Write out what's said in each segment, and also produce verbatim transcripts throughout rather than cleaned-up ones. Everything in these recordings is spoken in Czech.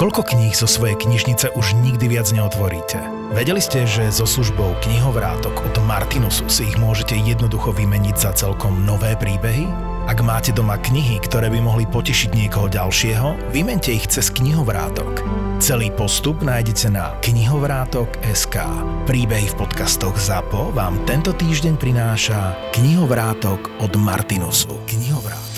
Koľko kníh zo svojej knižnice už nikdy viac neotvoríte? Vedeli ste, že so službou Knihovrátok od Martinusu si ich môžete jednoducho vymeniť za celkom nové príbehy? Ak máte doma knihy, ktoré by mohli potešiť niekoho ďalšieho, vymente ich cez Knihovrátok. Celý postup nájdete na knihovrátok bodka es ká. Príbehy v podcastoch ZAPO vám tento týždeň prináša Knihovrátok od Martinusu. Knihovrátok.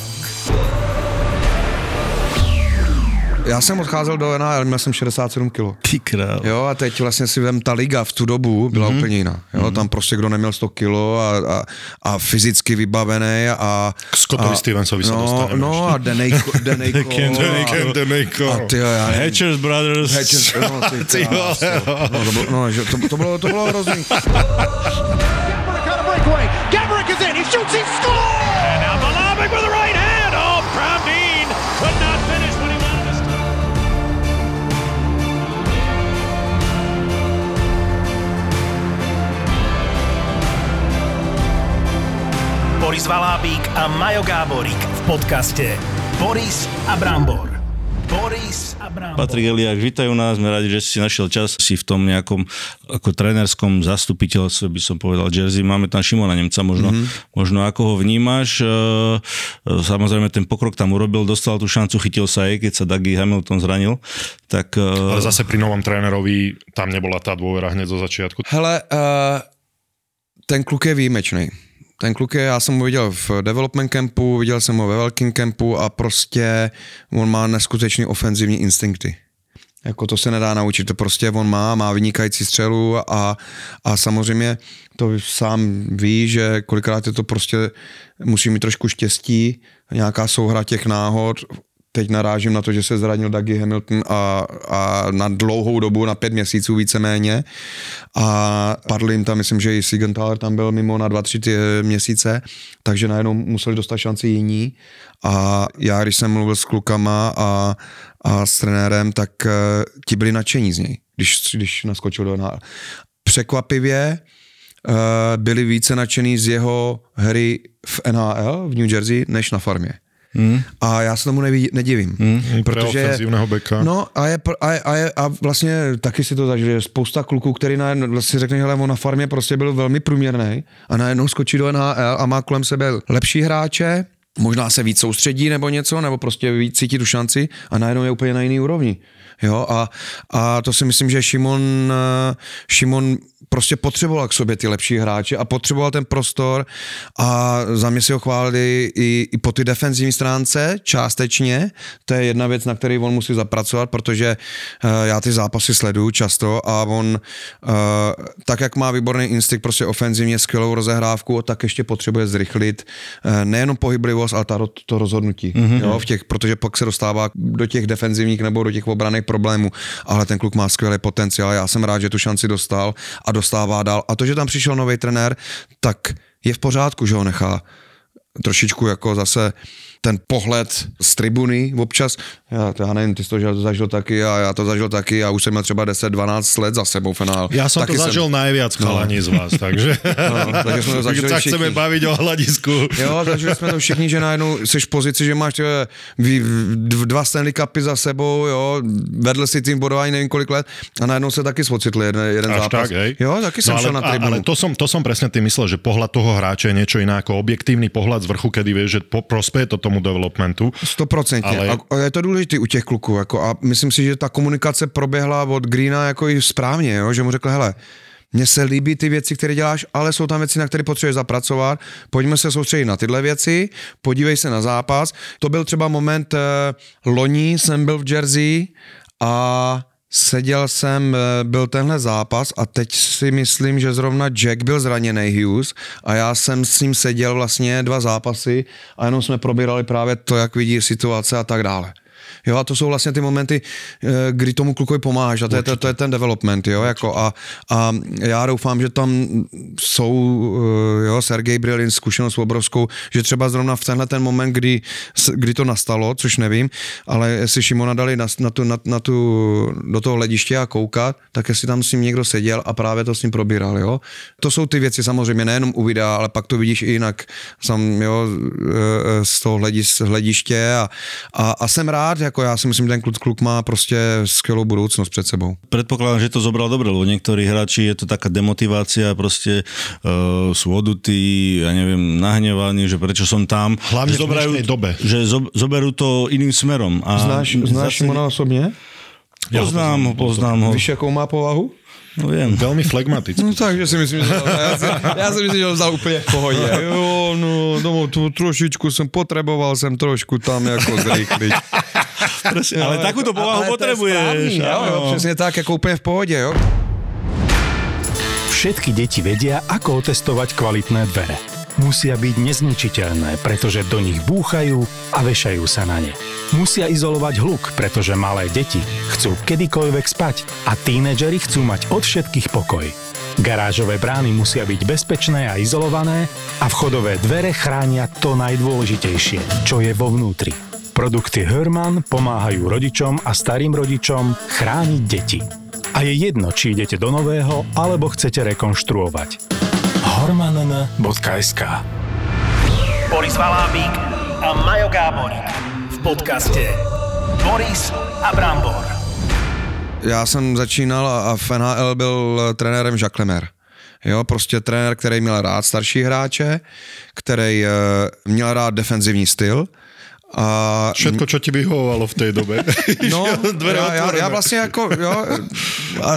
Já jsem odcházel do N H L, měl jsem šedesát sedm kilo. Ty král. Jo, a teď vlastně si vem, ta liga v tu dobu byla mm-hmm. úplně jiná. Jo, mm-hmm. Tam prostě kdo neměl sto kilo a, a, a fyzicky vybavený a... K Scottovi Stevensovi sa no, dostaneme. No a Denejko, Denejko. Denejko, Denejko. A ty jo, já nevím. Hatchers Brothers. Hatchers, no, ty krás, no, to bylo, no, že to, to bylo, to bylo hrozný. Gaborik is in, he shoots, he scores! And now Balabic with the right hand. Oh, Pravdeen could not finish when he wanted to stop. Boris Valábík a Majo Gáborík v podcaste Boris a Brambor. Boris a Brambor. Patrik Eliáš, vítajú nás, sme radi, že si našiel čas si v tom nejakom ako trénerskom zastupiteľstve, by som povedal, Jersey. Máme tam Šimona Nemca, možno, mm-hmm. možno ako ho vnímaš. Samozrejme ten pokrok tam urobil, dostal tú šancu, chytil sa aj, keď sa Dougie Hamilton zranil. Tak, ale zase pri novom trénerovi tam nebola tá dôvera hneď zo začiatku. Hele, uh, ten kluk je výjimečný. Ten kluk je, já jsem ho viděl v development campu, viděl jsem ho ve velkým campu a prostě on má neskutečný ofenzivní instinkty. Jako to se nedá naučit, to prostě on má, má vynikající střelu a, a samozřejmě to sám ví, že kolikrát je to prostě, musí mít trošku štěstí, nějaká souhra těch náhod. Teď narážím na to, že se zranil Dougie Hamilton a, a na dlouhou dobu, na pět měsíců víceméně. A padl jim tam, myslím, že i Siegenthaler tam byl mimo na dva, tři ty měsíce, takže najednou museli dostat šanci jiní. A já, když jsem mluvil s klukama a, a s trenérem, tak uh, ti byli nadšení z něj, když, když naskočil do N H L. Překvapivě uh, byli více nadšení z jeho hry v N H L, v New Jersey, než na farmě. Hmm. A já se tomu nevidí, nedivím. Hmm. Protože ofenzívneho beka. No a, je, a, je, a, je, a vlastně taky si to zažil, že spousta kluků, který najednou vlastně řekne, hele, on na farmě prostě byl velmi průměrný a najednou skočí do N H L a má kolem sebe lepší hráče, možná se víc soustředí nebo něco, nebo prostě víc cítí tu šanci a najednou je úplně na jiný úrovni. Jo, a, a to si myslím, že Šimon, Šimon prostě potřeboval k sobě ty lepší hráče a potřeboval ten prostor a za mě si ho chválili i, i po ty defenzivní stránce částečně. To je jedna věc, na který on musí zapracovat, protože uh, já ty zápasy sleduju často a on uh, tak, jak má výborný instinkt, prostě ofenzivně skvělou rozehrávku, tak ještě potřebuje zrychlit uh, nejenom pohyblivost, ale ta, to rozhodnutí. Mm-hmm. Jo, v těch, protože pak se dostává do těch defenzivních nebo do těch obranných problémů, ale ten kluk má skvělý potenciál. Já jsem rád, že tu šanci dostal a dostává dál. A to, že tam přišel nový trenér, tak je v pořádku, že ho nechá trošičku jako zase ten pohled z tribuny občas, já, já nevím, ty jsi to zažil taky a já to zažil taky a už jsem měl třeba deset dvanáct let za sebou finál. Ja som taky to zažil jsem... najviac chalani no. z vás, takže, no, takže jsme to zažili tak všichni. chceme baviť o hľadisku. Jo, zažili jsme to všichni, že najednou jsi v pozici, že máš tě, dva Stanley Cupy za sebou, jo, vedl si tým bodování nevím kolik let a najednou se taky spocitli jeden, jeden Až zápas. Tak, hej. Jo, taky jsem no, šel na tribunu. Ale to som, to som presne tým myslel, že pohľad toho hráča je niečo iné ako objektívny pohľad z vrchu, kedy vieš, že po, prospeje to tomu developmentu. sto procent. Ale... A je to důležité u těch kluků. Jako, a myslím si, že ta komunikace proběhla od Greena jako i správně, jo, že mu řekl, hele, mně se líbí ty věci, které děláš, ale jsou tam věci, na které potřebuješ zapracovat. Pojďme se soustředit na tyhle věci, podívej se na zápas. To byl třeba moment, eh, loni jsem byl v Jersey a seděl jsem, byl tenhle zápas a teď si myslím, že zrovna Jack byl zraněný Hughes a já jsem s ním seděl vlastně dva zápasy a jenom jsme probírali právě to, jak vidí situace a tak dále. Jo, a to jsou vlastně ty momenty, kdy tomu klukovi pomáháš a to je, to, to je ten development, jo, jako a, a já doufám, že tam jsou, jo, Sergej Brilin zkušenost obrovskou, že třeba zrovna v tenhle ten moment, kdy, kdy to nastalo, což nevím, ale jestli Šimona dali na, na tu, na, na tu, do toho hlediště a koukat, tak jestli tam s ním někdo seděl a právě to s ním probíral, jo. To jsou ty věci samozřejmě nejenom u videa, ale pak to vidíš i jinak sam, jo, z toho hlediště a, a, a jsem rád, jako já si myslím, že ten kluk, kluk má prostě skvělou budoucnost před sebou. Predpokladám, že to zobral dobre, lebo niektorí hráči je to taká demotivácia, proste uh, sú odutí, ja neviem, nahnevaní, že prečo som tam. Hlavne že v dnešnej dobe. Že zo, zoberú to iným smerom. A Znáš, znáš Šimona osobně? Poznám ho, poznám ho. Víš, jakou má povahu? No viem. Veľmi flegmatický. No takže si myslím, že já si, já si myslím, že ho vzal úplně v pohodě. Jo, no, no tu, trošičku jsem potřeboval jsem trošku tam jako zrychlit. Presne, ale takúto povahu potrebuješ. Jo, jo, přesně tak, jako úplně v pohodě, jo. Všetky deti vedia, ako otestovať kvalitné dvere. Musia byť nezničiteľné, pretože do nich búchajú a vešajú sa na ne. Musia izolovať hluk, pretože malé deti chcú kedykoľvek spať a tínedžeri chcú mať od všetkých pokoj. Garážové brány musia byť bezpečné a izolované a vchodové dvere chránia to najdôležitejšie, čo je vo vnútri. Produkty Hörmann pomáhajú rodičom a starým rodičom chrániť deti. A je jedno, či idete do nového, alebo chcete rekonštruovať. hormann bodka es ká Boris Valábík a Majo Gáborík v podcaste Boris a Brambor. Já jsem začínal a v N H L byl trenérem Jacques Lemaire. Jo, prostě trenér, který měl rád starší hráče, který měl rád defenzivní styl. A Všetko, čo ti vyhovovalo v tej dobe. No, já, já, já vlastně jako, jo, a,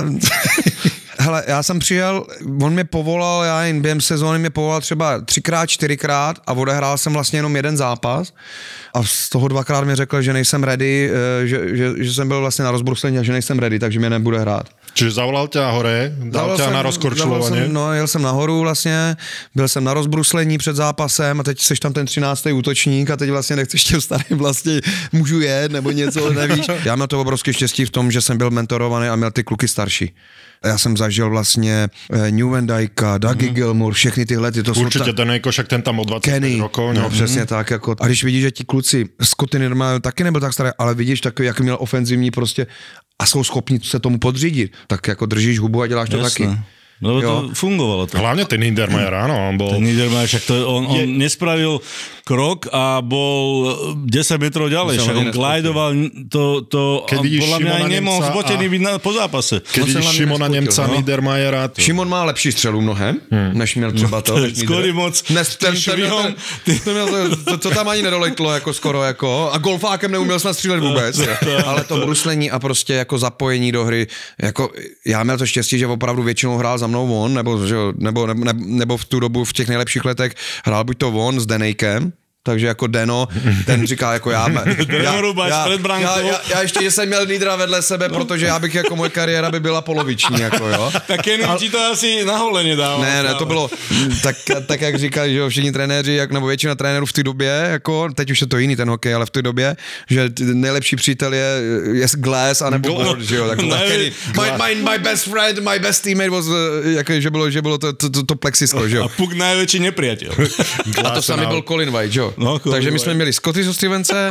hele, já jsem přijel, on mě povolal, já jen během sezóny mě povolal třeba třikrát, čtyřikrát a odehrál jsem vlastně jenom jeden zápas a z toho dvakrát mi řekl, že nejsem ready, že, že, že jsem byl vlastně na rozbruslení a že nejsem ready, takže mě nebude hrát. Čiže zavolal ťa hore, dal ťa na rozkorčulovanie. No, jel jsem nahoru vlastně, byl jsem na rozbruslení před zápasem a teď seš tam ten třináctý útočník a teď vlastně nechceš těm starým vlastně můžu jet nebo něco, nevíš. Já měl to obrovské štěstí v tom, že jsem byl mentorovaný a měl ty kluky starší. Já jsem zažil vlastně New Van Dijka, Dougie mm. Gilmour, všechny tyhle, ty to jsou... Určitě ten Nejko, však ten tam od dvacet rokov. No, přesně mm. tak, jako, a když vidíš, že ti kluci, Scotty Niedermayer taky nebyl tak starý, ale vidíš takový, jak měl ofenzivní prostě a jsou schopni se tomu podřídit, tak jako držíš hubu a děláš to Jasné. taky. Lebo to fungovalo. To. Hlavne ten Niedermayer, áno, on bol... Ten Niedermayer, však to, on, on nespravil krok a bol desať metrov ďalej, však on glajdoval to, to Keď on podľa mňa aj nemohol zbotený a... byť na, po zápase. Keď vidíš Šimona Nemca, no? Niedermayera... To... Šimon má lepší střelu mnohem, hmm. než měl třeba to. Skôr moc. Dnes ten, ten, ten, ten, ten, to, to tam ani nedolejtlo jako skoro jako a golfákem neuměl snad střílet vůbec, ale to bruslení a prostě jako zapojení do hry, jako já měl to štěstí, že opravdu většinou hrál za mnou on, nebo, že, nebo, nebo, nebo v tu dobu v těch nejlepších letech hrál buď to on s Denejkem, takže jako Deno, ten říká jako já, já, já, já, já, já ještě jsem měl lídra vedle sebe, protože já bych jako moje kariéra by byla poloviční, jako jo. Tak Kenny ti to asi na hole nedával. Ne, ne, to bylo, tak, tak jak říkají, že všichni trenéři, jak, nebo většina trenérů v té době, jako, teď už je to jiný ten hokej, ale v té době, že nejlepší přítel je, je Glass, anebo Board, že jo, tak to Kenny, my, my, my best friend, my best teammate was, jako, že bylo, že bylo to, to, to, to plexisko, že jo. A Puk najväčší nepriateľ. A to samý byl Colin White, že jo. No, takže my jsme měli Scotty Stevence,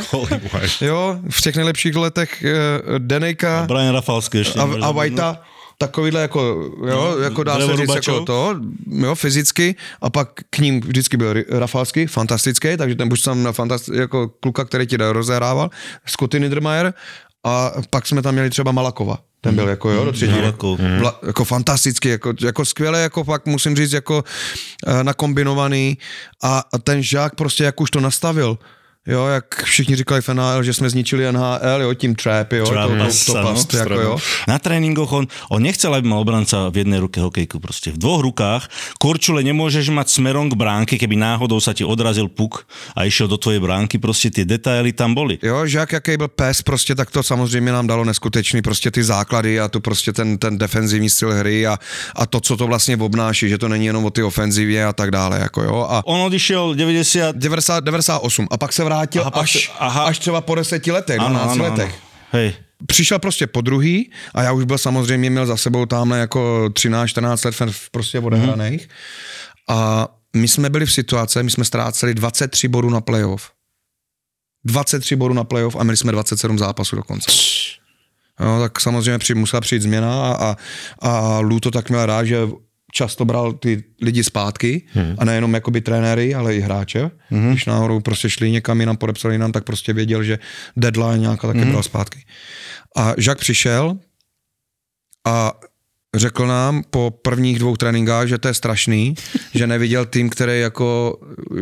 jo, v těch nejlepších letech uh, Denejka a Brian Rafalský ještě. A, a Whitea, takovýhle jako, jo, no, jako dá se říct jako to, jo, fyzicky a pak k ním vždycky byl Rafalský, fantastický, takže ten buď jsem měl fantasti- jako kluka, který ti rozehrával, Scotty Niedermayer a pak jsme tam měli třeba Malakova. Ten byl jako, jo, do třetí. Mm. Vla, jako fantastický, jako, jako skvěle, jako fakt musím říct, jako uh, nakombinovaný a, a ten Žák prostě jak už to nastavil, jo, jak všichni říkali v N H L, že jsme zničili N H L, jo, tím trap, jo, trap, to, to, to past, no, jako jo. Na tréningoch on, on nechcel, aby mal obranca v jednej ruke hokejku proste. V dvoch rukách korčule nemôžeš mať smerom k bránke, keby náhodou sa ti odrazil puk a išiel do tvojej bránky, proste tie detaily tam boli. Jo, že jak jaký byl pes, prostě tak to samozřejmě nám dalo neskutečný, prostě ty základy a to prostě ten, ten defenzivní styl hry a, a to, co to vlastně obnáší, že to není jenom o ty ofenzivě a tak dále, jako jo. A on odišiel devadesát... devadesát, devadesát osm a pak se vrátil aha, až, aha. až třeba po deseti letech, ano, dvanácti ano, letech. Ano. Hej. Přišel prostě po druhý a já už byl samozřejmě, měl za sebou tamhle jako třináct čtrnáct let prostě odehraných. Mm. A my jsme byli v situaci, my jsme ztráceli dvacet tři bodů na playoff. dvacet tři bodů na playoff a měli jsme dvacet sedm zápasů dokonce. No, tak samozřejmě při, musela přijít změna a, a, a Lou to tak měl rád, že často bral ty lidi zpátky hmm. a nejenom jakoby trenéry, ale i hráče. Hmm. Když náhodou prostě šli někam jinam, podepsali nám, tak prostě věděl, že deadline nějaká taky hmm. bral zpátky. A Jacques přišel a řekl nám po prvních dvou tréninkách, že to je strašný, že neviděl tým, který jako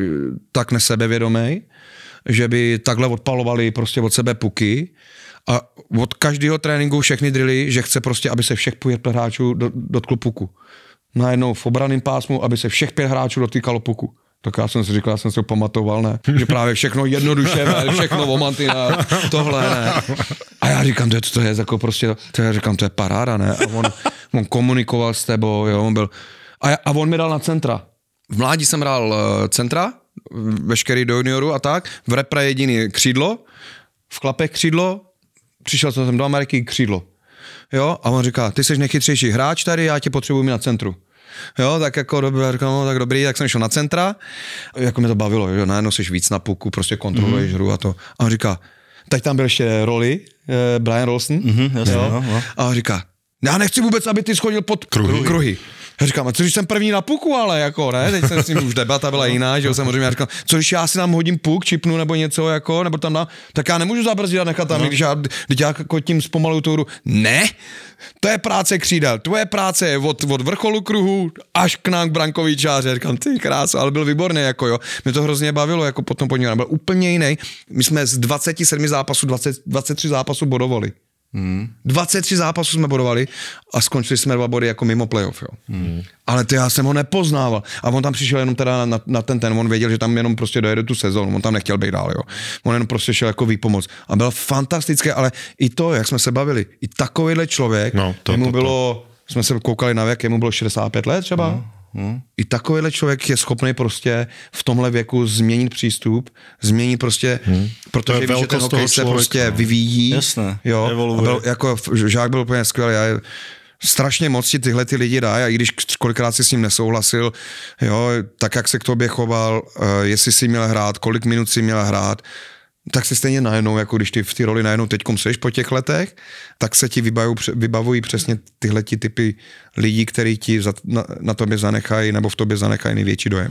tak nesebevědomý, že by takhle odpalovali prostě od sebe puky a od každého tréninku všechny drily, že chce prostě, aby se všech pět hráčů dotklo puku. Najednou v obraném pásmu, aby se všech pět hráčů dotýkalo puku. Tak já jsem si říkal, já jsem si to pamatoval, ne? Že právě všechno jednoduše, ne? Všechno o mantinách, tohle, ne? A já říkám, to je, to je jako prostě, to já říkám, to je paráda, ne? A on, on komunikoval s tebou, jo, on byl, a, a on mi dal na centra. V mládí jsem hrál uh, centra, veškerý do junioru a tak, v repre jediný křídlo, v klapech křídlo, přišel jsem do Ameriky křídlo, jo? A on říká, ty jsi nejchytřejší hráč tady, já tě potřebuji na centru. Jo, tak jako dobrý, no, tak dobrý, tak jsem šel na centra, jako mě to bavilo, že najednou jsi víc na puku, prostě kontroluješ mm. hru a to. A on říká, teď tam byl ještě Rolly, eh, Brian Rolston, mm-hmm, jasně, jo, no, no. A on říká, já nechci vůbec, aby ty schodil pod kruhy. kruhy. Já říkám, a co když jsem první na puku, ale jako, ne, teď jsem s ním už debata byla jiná, že jo, samozřejmě, já říkám, co když já si tam hodím puk, čipnu nebo něco, jako, nebo tam dám, tak já nemůžu zabrzdit a nechat tam, no. když já, když já jako tím zpomaluju tu hru, ne, to je práce křídel, tvoje práce je od, od vrcholu kruhu až k nám k brankový čáře, říkám, ty krása, ale byl výborný, jako jo, mě to hrozně bavilo, jako potom podívat, byl úplně jiný, my jsme z dvacet sedm zápasů, dvacet, dvacet tři zápasů bodovali. Hmm. dvacet tři zápasů jsme bodovali a skončili jsme dva body jako mimo playoff, jo. Hmm. Ale ty já jsem ho nepoznával a on tam přišel jenom teda na, na ten ten, on věděl, že tam jenom prostě dojede tu sezónu, on tam nechtěl být dál, jo. On jenom prostě šel jako výpomoc a byl fantastický, ale i to, jak jsme se bavili, i takovýhle člověk, no, to, jemu to, to. bylo, jsme se koukali na věk, jemu bylo šedesát pět let třeba. Hmm. Hmm. I takovýhle člověk je schopný prostě v tomhle věku změnit přístup, změnit prostě, hmm. protože víš, že ten hokej se prostě no. vyvíjí. Jasné, jo, evoluje. Byl, jako Žák byl úplně skvělý, já strašně moc ti tyhle ty lidi dají a i když kolikrát si s ním nesouhlasil, jo, tak jak se k tobě choval, uh, jestli si měl hrát, kolik minut si měl hrát, tak si stejně najednou, jako když ty v té roli najednou teďkom seš po těch letech, tak se ti vybavují, vybavují přesně tyhle ty typy lidí, kteří ti za, na, na tobě zanechají nebo v tobě zanechají největší dojem.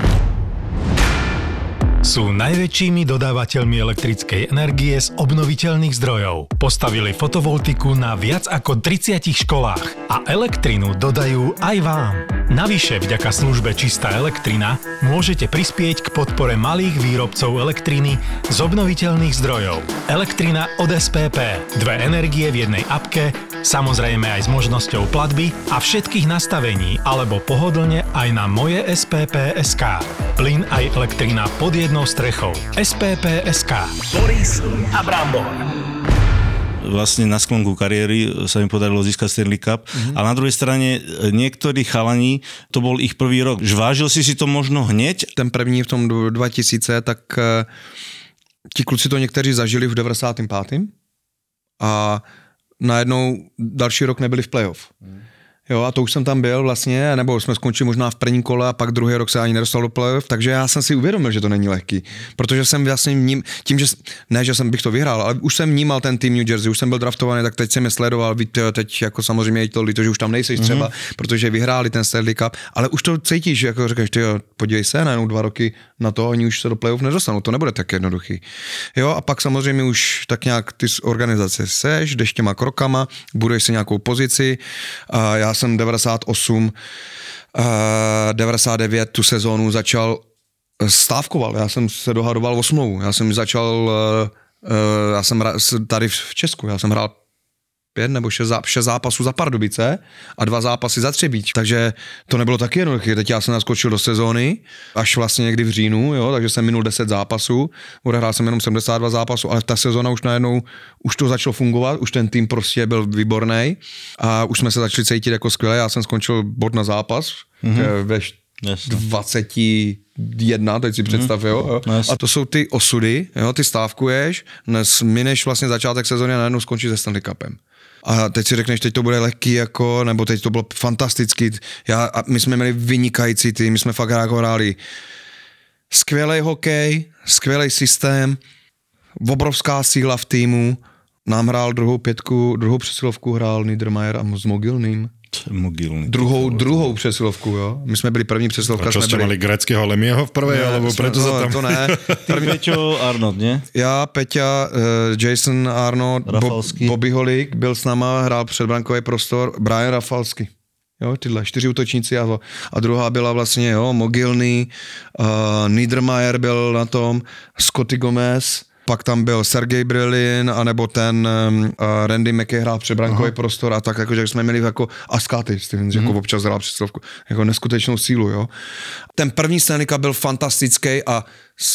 Sú najväčšími dodávateľmi elektrickej energie z obnoviteľných zdrojov. Postavili fotovoltiku na viac ako tridsiatich školách a elektrinu dodajú aj vám. Navyše, vďaka službe Čistá elektrina, môžete prispieť k podpore malých výrobcov elektriny z obnoviteľných zdrojov. Elektrina od es pé pé. Dve energie v jednej apke, samozrejme aj s možnosťou platby a všetkých nastavení, alebo pohodlne aj na moje es pé pé bodka es ká. Plyn aj elektrina pod jednou strechou. es pé pé bodka es ká. Boris a Brambor. Vlastne na sklonku kariéry sa mi podarilo získať Stanley Cup, mm-hmm. ale na druhej strane niektorí chalani, to bol ich prvý rok. Vážil si si to možno hneď? Ten první v tom dva tisíce, tak uh, ti kluci to někteří zažili v devadesátém pátém a najednou další rok nebyli v playoff. Mm. Jo, a to už jsem tam byl vlastně, nebo jsme skončili možná v prvním kole a pak druhý rok se ani nedostal do playoff, takže já jsem si uvědomil, že to není lehký, protože jsem vlastně vním, tím, že, ne, že jsem bych to vyhrál, ale už jsem vnímal ten tým New Jersey, už jsem byl draftovaný, tak teď jsem je sledoval, víte, teď jako samozřejmě je to líto, že už tam nejseš mm-hmm. třeba, protože vyhráli ten Stanley Cup, ale už to cítíš, jako řekneš, ty jo, podívej se, najednou dva roky na to, oni už se do playoff nedostanou, to nebude tak jednoduchý. Jo, a pak samozřejmě už tak nějak ty organizace seš, jdeš těma krokama, buduješ si nějakou pozici a já jsem devadesát osm, devadesát devět tu sezónu začal stávkoval, já jsem se dohadoval o smlouvu, já jsem začal, já jsem tady v Česku, já jsem hrál pět nebo šest, šest zápasů za Pardubice a dva zápasy za Třebíč, takže to nebylo taky jednoduché, teď já jsem naskočil do sezóny, až vlastně někdy v říjnu, jo, takže jsem minul deset zápasů, odehrál jsem jenom sedmdesát dva zápasů, ale ta sezóna už najednou, už to začalo fungovat, už ten tým prostě byl výborný a už jsme se začali cítit jako skvěle, já jsem skončil bod na zápas, mm-hmm. ve dvacet jedna, teď si představ, jo. Mm-hmm. A to jsou ty osudy, jo, ty stávkuješ, mineš vlastně začátek sezóny a najednou skončíš se Stanley Cupem. A teď si řekneš, teď to bude lehký, jako, nebo teď to bylo fantastický. Já, a my jsme měli vynikající tým, my jsme fakt jako hráli skvělej hokej, skvělej systém, obrovská síla v týmu. Nám hrál druhou pětku, druhou přesilovku hrál Niedermayer a s Mogilným. Mogilný. Druhou, druhou přesilovku, jo. My jsme byli první přesilovka. A čo ste byli... mali greckého Lemieho v prvej, ne, alebo preto no, sa tam... To ne. První... Peťo, Arnold, nie? Já, Peťa, Jason Arnold, Bo, Bobby Holík byl s náma, hrál předbrankový prostor, Brian Rafalsky. Jo, tyhle čtyři útočníci a, a druhá byla vlastně, jo, Mogilný, uh, Niedermayer byl na tom, Scotty Gomez, pak tam byl Sergej Brilin, anebo ten um, uh, Randy Mackey hrál předbrankový Aha. prostor a tak, jakože jsme měli jako Askáty, Steven, mm. jako občas hrál představku, jako neskutečnou sílu, jo. Ten první Stanley Cup byl fantastický a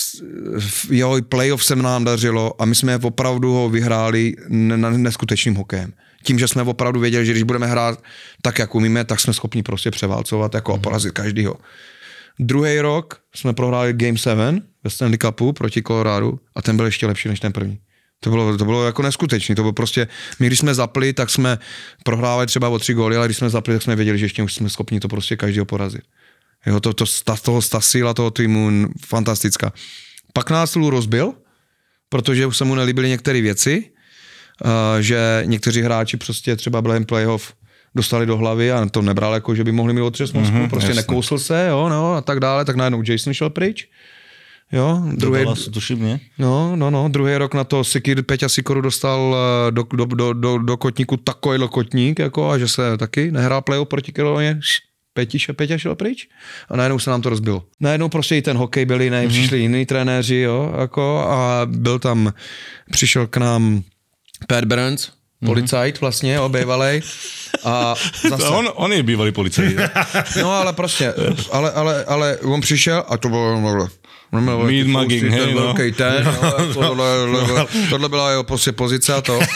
jeho playoff se nám dařilo a my jsme opravdu ho vyhráli neskutečným hokejem. Tím, že jsme opravdu věděli, že když budeme hrát tak, jak umíme, tak jsme schopni prostě převálcovat jako a porazit každýho. Druhý rok jsme prohráli Game sedm ve Stanley Cupu proti Coloradu a ten byl ještě lepší než ten první. To bylo, to bylo jako neskutečný, to bylo prostě, my když jsme zapli, tak jsme prohrávali třeba o tři góly, ale když jsme zapli, tak jsme věděli, že ještě už jsme schopni to prostě každýho porazit. Jo, to, to, ta, toho, ta síla toho týmu fantastická. Pak nás Lou rozbil, protože už se mu nelíbily některé věci, Uh, že někteří hráči prostě třeba během playoff dostali do hlavy a to nebral jako, že by mohli mít otřes mozku, mm-hmm, prostě jasný. Nekousl se, jo, no, a tak dále, tak najednou Jason šel pryč, jo, druhý, tuším, ne? No, no, no, druhý rok na to Sikir, Peťa Sikoru dostal do, do, do, do, do kotníku takovýhle kotník, jako, a že se taky nehrál playoff proti Carolině, Peťa, Peťa šel pryč a najednou se nám to rozbilo. Najednou prostě i ten hokej byl jiný, mm-hmm. přišli jiní trenéři, jo, jako, a byl tam, přišel k nám Pat Burns, policajt vlastně, obejvalej. A zase... on, on je bývalý policajt. No ale prostě, ale, ale, ale on přišel a to bylo... Meat mugging, hej, no. Ten, no, tohle, tohle byla jeho prostě pozice a to.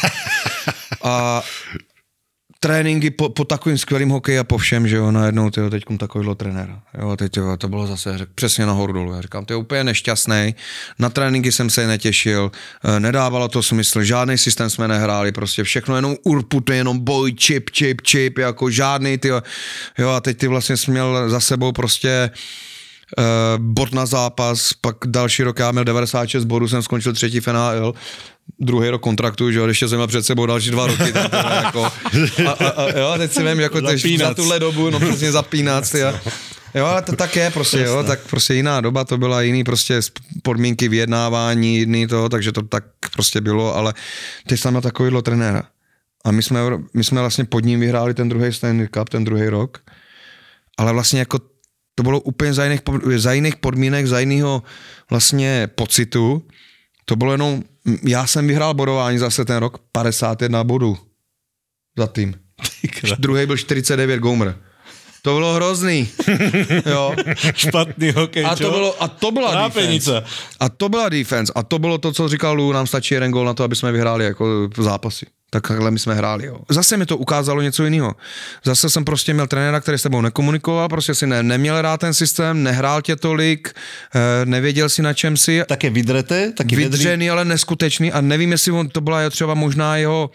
A tréninky po, po takovým skvělým hokeji a po všem, že jo, najednou tyjo, teďkom takovýhle trenér. Jo, teď tyjo, to bylo zase řek, přesně nahoru dolů. Já říkám, to je úplně nešťastný. Na tréninky jsem se netěšil, nedávalo to smysl, žádný systém jsme nehráli, prostě všechno jenom urputy, jenom boj, čip, čip, čip, jako žádný, tyjo. Jo, a teď ty vlastně jsi měl za sebou prostě uh, bod na zápas, pak další rok já měl devadesát šest bodů, jsem skončil třetí v N H L, druhý rok kontraktu, že jo, ještě jsem měl před sebou další dva roky. Tam, teda, jako, a, a, a, jo, teď si vím, jako ty, za tuhle dobu, no přesně zapínat. Tyjo. Jo, ale to tak je prostě, jo, tak prostě jiná doba, to byla jiný prostě podmínky vyjednávání, jiný toho, takže to tak prostě bylo, ale teď jsem měl takovýhle trenéra. A my jsme, my jsme vlastně pod ním vyhráli ten druhý Stanley Cup, ten druhý rok, ale vlastně jako to bylo úplně za jiných, za jiných podmínek, za jiného vlastně pocitu. To bylo jenom, já jsem vyhrál bodování zase ten rok, padesát jedna bodů za tým. Druhý byl čtyřicet devět Gomer. To bylo hrozný. Jo. Špatný hokej, a to čo? bylo, a to byla Nápenice. defense. A to byla defense. A to bylo to, co říkal Lou, nám stačí jeden gól na to, aby jsme vyhráli jako zápasy. Takhle my jsme hráli. Jo. Zase mi to ukázalo něco jiného. Zase jsem prostě měl trenéra, který s tebou nekomunikoval, prostě si ne, neměl rád ten systém, nehrál tě tolik, nevěděl si na čem si. Také vydreté, taky vydřený, ale neskutečný a nevím, jestli on, to byla třeba možná jeho,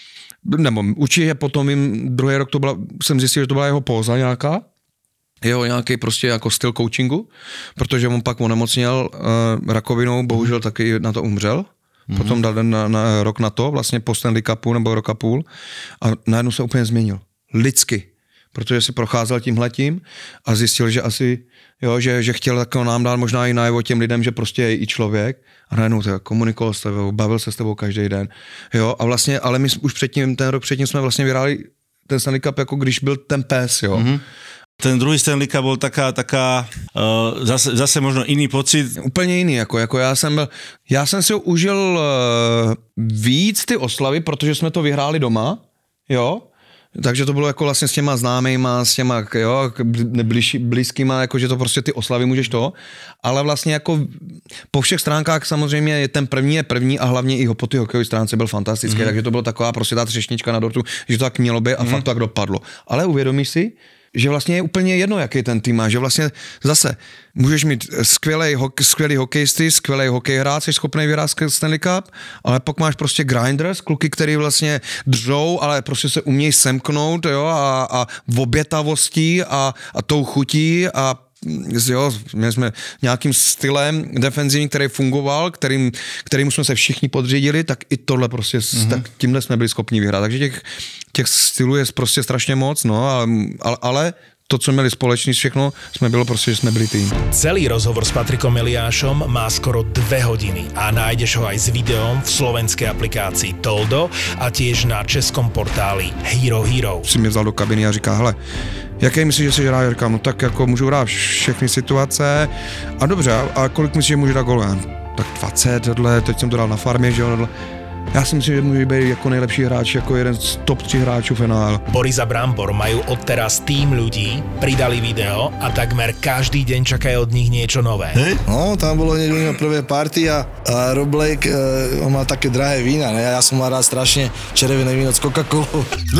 nebo určitě potom jim druhý rok to byla, jsem zjistil, že to byla jeho póza nějaká, jeho nějaký prostě jako styl coachingu, protože on pak onemocněl uh, rakovinou, bohužel taky na to umřel. Mm-hmm. Potom dal na, na, rok na to, vlastně po Stanley Cupu nebo rok a půl a najednou se úplně změnil. Lidsky. Protože si procházel tímhletím a zjistil, že asi, jo, že, že chtěl tak nám dát možná i najevo těm lidem, že prostě je i člověk a najednou to komunikoval s tebou, bavil se s tebou každý den. Jo, a vlastně, ale my už předtím, ten rok předtím jsme vlastně vyhráli ten Stanley Cup, jako když byl ten pes, jo. Mm-hmm. Ten druhý Stanley Cup bol taká, taká uh, zase, zase možno iný pocit. Úplně jiný, jako, jako já jsem byl, já jsem si ho užil uh, víc ty oslavy, protože jsme to vyhráli doma, jo, takže to bylo jako vlastně s těma známejma, s těma, jo, blíž, blízkýma, jako že to prostě ty oslavy můžeš to, ale vlastně jako po všech stránkách samozřejmě je ten první je první a hlavně i po ty hokejové stránce byl fantastický, mm. takže to bylo taková prostě ta třešnička na dortu, že to tak mělo být a mm. fakt to tak dopadlo. Ale uvědomíš si, že vlastně je úplně jedno, jaký ten tým má, že vlastně zase můžeš mít skvělej, hokej, skvělý hokejisty, skvělej hokejhrát, jsi schopný vyhrát Stanley Cup, ale pak máš prostě grinders, kluky, který vlastně dřou, ale prostě se umějí semknout, jo, a, a v obětavostí a, a tou chutí a jo, měli jsme nějakým stylem defenzivní, který fungoval, kterým, kterým jsme se všichni podřídili, tak i tohle prostě, mm-hmm. tak tímhle jsme byli schopni vyhrát. Takže těch těch stylů je prostě strašně moc, no, ale, ale, ale to, co měli společný všechno, jsme bylo prostě, že jsme byli tým. Celý rozhovor s Patrikom Eliášom má skoro dve hodiny a nájdeš ho aj s videom v slovenskej aplikácii Toldo a tiež na českom portáli Hero Hero. Si mě vzal do kabiny a říká, hele, jaké myslíš, že jsi hráč? Říkám, no tak jako můžu hrát všechny situace a dobře, a kolik myslíš, že můžu dát gól? Tak dvacet, tohle, teď jsem to dal na farmě, že jo, tohle. Já si myslím, že může být jako nejlepší hráč, jako jeden z top tři hráčů v N H L. Boris a Brambor majú odteraz tým ľudí, pridali video a takmer každý deň čakajú od nich niečo nové. Hej? No, tam bolo hneď u neho prvé party a, a Rob Blake, e, on má také drahé vína, ne? Ja som mal rád strašne červené víno s Coca-Colou.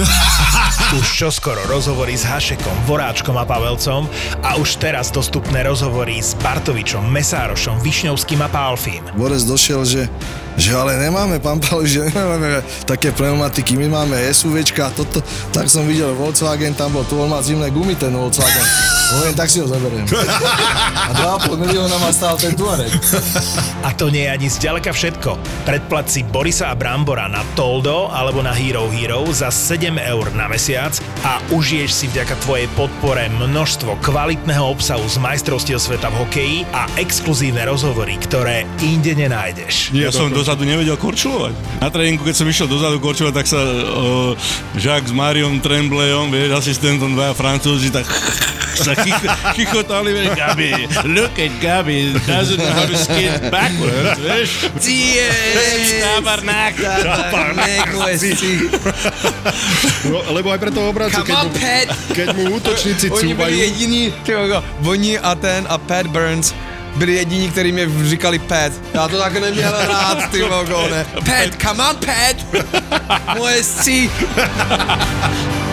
Už čoskoro rozhovory s Hašekom, Voráčkom a Pavelcom a už teraz dostupné rozhovory s Bartovičom, Mesárošom, Višňovským a Pálfim. Boris došiel, že že ale nemáme, pán Pavel, že nemáme také pneumatiky, my máme SUVčka a toto, tak som videl Volkswagen, tam bol, tu on má zimné gumy, ten Volkswagen. Hovorím, tak si ho zoberiem. A dva a pol milióna ma stál ten Touareg. A to nie je ani zďaleka všetko. Predplat si Borisa a Brambora na Toldo alebo na Hero Hero za sedem eur na mesiac a užiješ si vďaka tvojej podpore množstvo kvalitného obsahu z majstrovstiev sveta v hokeji a exkluzívne rozhovory, ktoré inde nenájdeš. Ja som dozadu nevedel korčulovať. Na tréningu, keď som išiel dozadu korčulovať, tak sa uh, Jacques s Mariom Trembleyom, vieš, asistentom dvaja Francúzi, tak sa chichotali, vieš, Gabi, look at Gabi, doesn't know how to skate backwards, vieš. Cie! Tabarnak! Tabarnak, lesí. No, lebo aj pre toho obrazu, keď mu, keď mu útočníci Oni byli cúvajú. jediní, tyjo, oni a ten a Pat Burns byli jediní, který mě říkali Pat. Já to tak neměl rád, ty vogo, ne. Pat, come on, Pat! Moje sci!